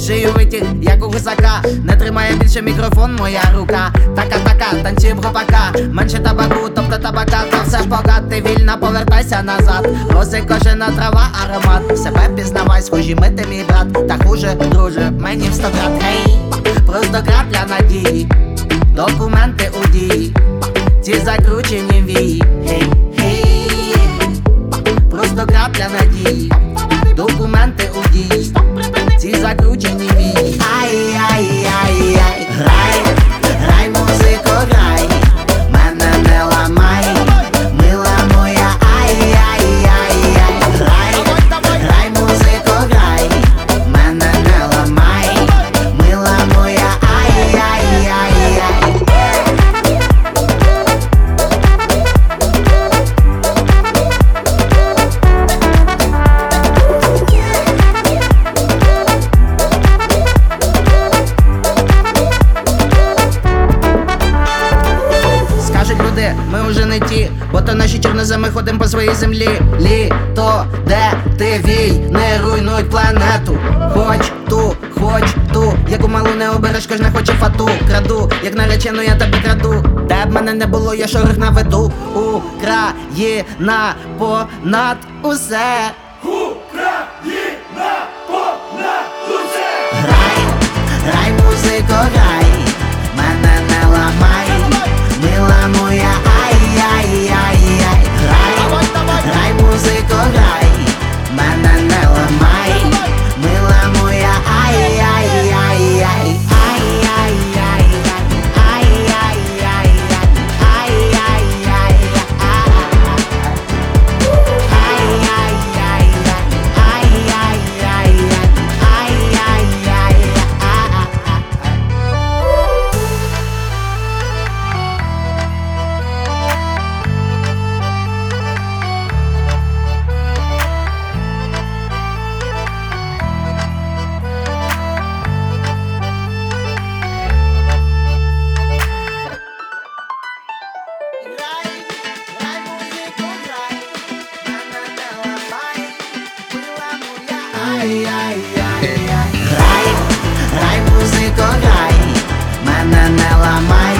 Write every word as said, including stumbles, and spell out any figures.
шию витяг, як у гусака. Не тримає більше мікрофон моя рука. Така-така, танцюємо гопака. Менше табаку, тобто табака, та все пока ти вільна, повертайся назад. Роси кожена трава, аромат. Себе пізнавай, схожі ми ти мій брат. Та хуже, друже, мені в сто крат. Гей, просто крапля надії. Документи у дії, ці закручені вії. Гей, гей, просто крапля надії. Документи у дії, ці закручені вії. Ай-яй-яй-яй. Грай, грай, музико, грай, мене не ламай, мила моя. Ай-яй-яй-яй. Грай, грай, музико, грай, мене не ламай, мила моя. Ай-яй-яй-яй. Ми вже не ті, бо то наші чорноземи ходим по своїй землі. Літо, де ти вій, не руйнуй планету. Хоч ту, хоч ту, яку малу не обереш, кожна хоче фату. Краду, як наречену я тебе краду. Де б мене не було, я шорох наведу. Україна понад усе. Україна понад усе. Грай, грай, музико, грай, мене не ламай, мила моя. Ай-яй-яй-яй. Грай, грай, музико, грай, мене не ламай, мила моя. Ай-яй-яй-яй. Ай-яй-яй-яй. Ай-яй-яй-яй. Ай-яй-яй-яй. Ай-яй-яй-яй. Ай-яй-яй-яй. Ай-яй-яй-яй. Грай, грай, музико, грай, мене не ламай, мила моя. Ай-яй-яй-яй. Грай, грай, музико, грай, мене не ламай.